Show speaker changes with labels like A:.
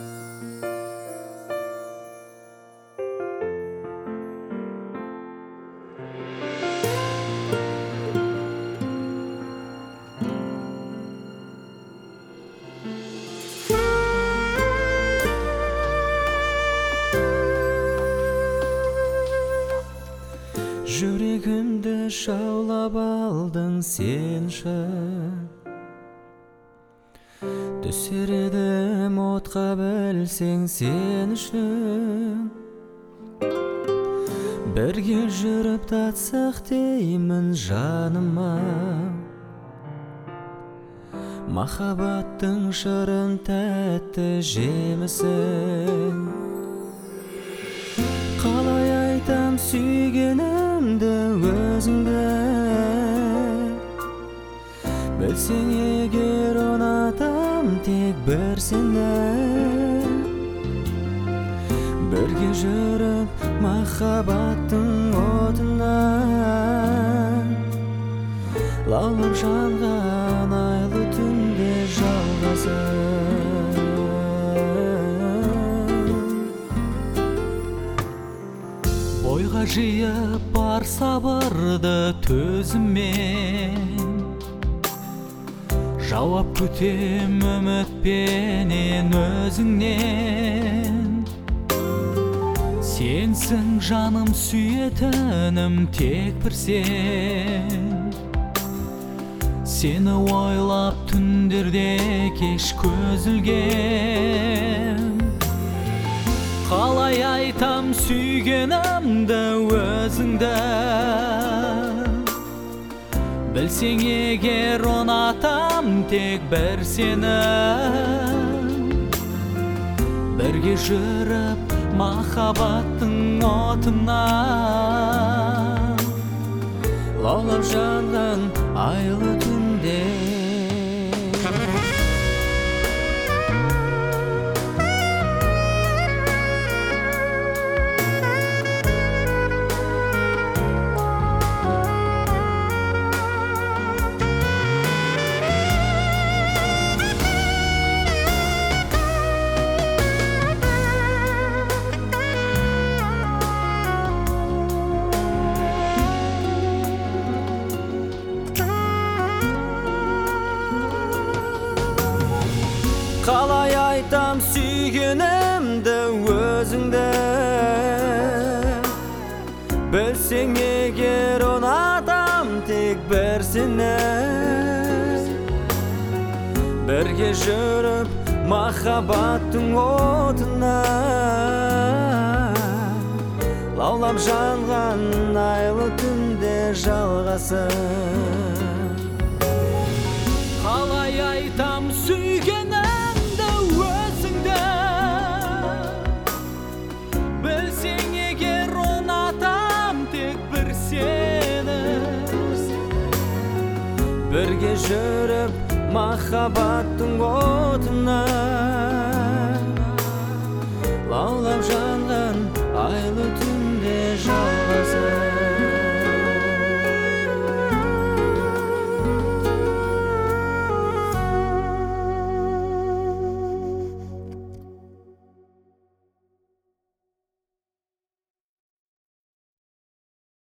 A: Жүрегімді шаулап алдың сен үшін, түсер едім отқа білсең сен үшін. Бірге жүріп татсақ деймін жаныма, махаббаттың шырын тәтті жемісін. Қалай айтам сүйгенімді өзіңді, білсең егер ұнатам тек бір сені. Бірге жүріп махаббаттың отына, лаулап жанған айлы түнде жалғасып. Бойға жиып бар сабырды төзіммен, жауап күтем үмітпенен өзіңнен. Сенсің жаным сүйетінім тек бір сен, сені ойлап түндерде кеш көз ілгем. Қалай айтам сүйгенімді өзіңді, білсең егер ұнатам тек бір сені. Бірге жүріп махаббаттың отына, лаулап жанған айлы түнде. Қалай айтам сүйгенімді өзіңді, білсең егер ұнатам тек бір сені. Бірге жүріп махаббаттың отына, лаулап жанған айлы түнде жалғасып. Қалай айтам сүйгенімді өзіңді, білсең егер ұнатам тек бір сені. Бірге жүріп махаббаттың отына, лаулап